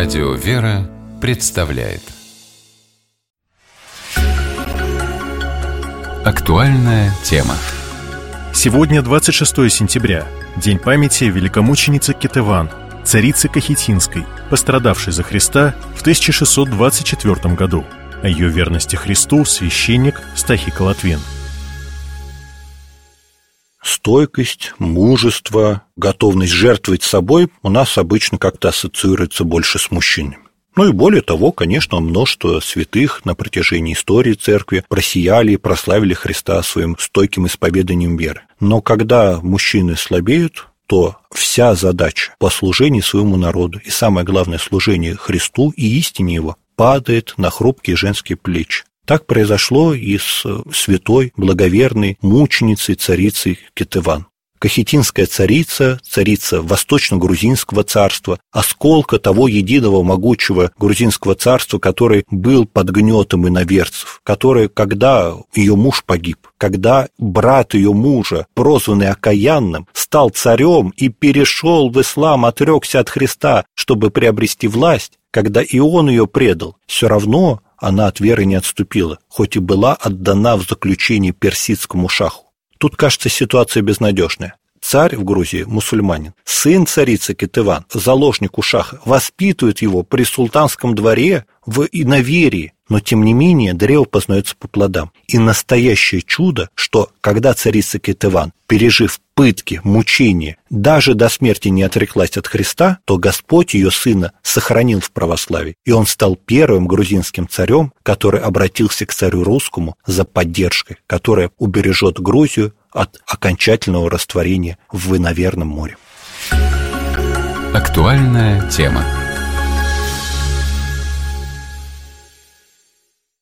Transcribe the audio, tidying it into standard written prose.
Радио «Вера» представляет актуальная тема. Сегодня 26 сентября, день памяти великомученицы Кетеван, царицы Кахетинской, пострадавшей за Христа в 1624 году. О ее верности Христу священник Стахий Колотвин. Стойкость, мужество, готовность жертвовать собой у нас обычно как-то ассоциируется больше с мужчинами. Ну и более того, конечно, множество святых на протяжении истории церкви просияли и прославили Христа своим стойким исповеданием веры. Но когда мужчины слабеют, то вся задача по служению своему народу и, самое главное, служение Христу и истине Его падает на хрупкие женские плечи. Так произошло и с святой, благоверной мученицей, царицей Кетеван. Кахетинская царица, царица Восточно-Грузинского царства, осколка того единого могучего грузинского царства, который был под гнетом иноверцев, который, когда ее муж погиб, когда брат ее мужа, прозванный Окаянным, стал царем и перешел в ислам, отрекся от Христа, чтобы приобрести власть, когда и он ее предал, все равно она от веры не отступила, хоть и была отдана в заключение персидскому шаху. Тут, кажется, ситуация безнадежная. Царь в Грузии мусульманин, сын царицы Кетеван, заложник у шаха, воспитывает его при султанском дворе в иноверии, но тем не менее древо познается по плодам. И настоящее чудо, что когда царица Кетеван, пережив пытки, мучения, даже до смерти не отреклась от Христа, то Господь ее сына сохранил в православии, и он стал первым грузинским царем, который обратился к царю русскому за поддержкой, которая убережет Грузию от окончательного растворения в иноверном море. Актуальная тема.